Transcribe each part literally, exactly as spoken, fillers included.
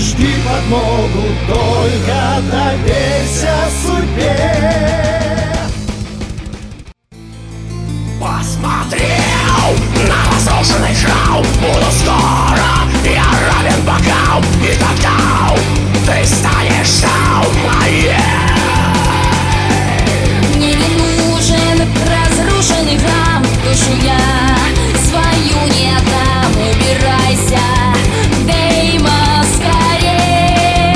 жди подмогу, только доверься судьбе. Посмотрел на разрушенный храм, буду скоро, я равен богам, и тогда ты станешь там моей. Мне не нужен разрушенный храм, душу я свою не отдам. Убирайся, Деймос, скорей.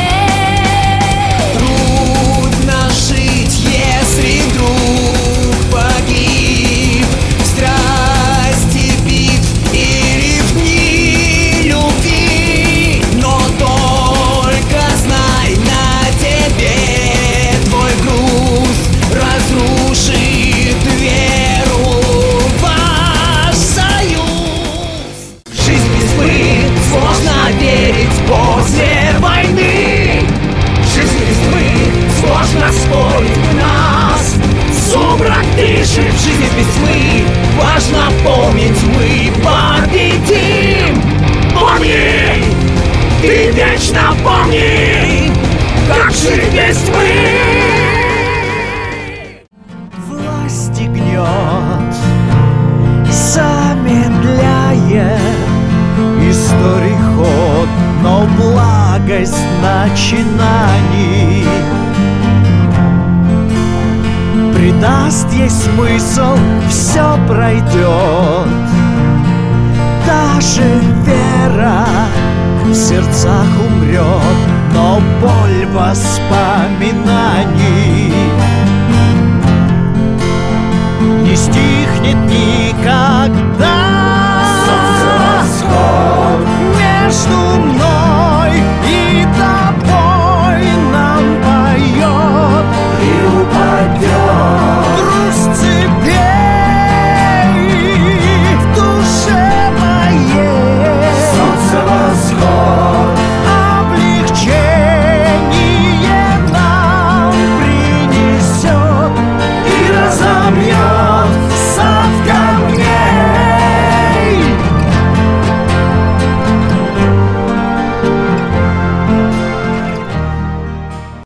Трудно жить, если друг погиб в страсти битв или в дни любви. Но только знай, на тебе твой груз разрушит веру в ваш союз. Жизнь без тьмы сложно верить после войны. Жизнь без тьмы сложно спорить в нас. Сумрак дышит, в жизни без тьмы важно помнить, мы победим. Помни, ты вечно помни, как жить без тьмы. Власть гнет, замедляя историй ход, но благость начинаний придаст ей смысл, все пройдет. Даже вера в сердцах умрет, но боль воспоминаний не стихнет никогда.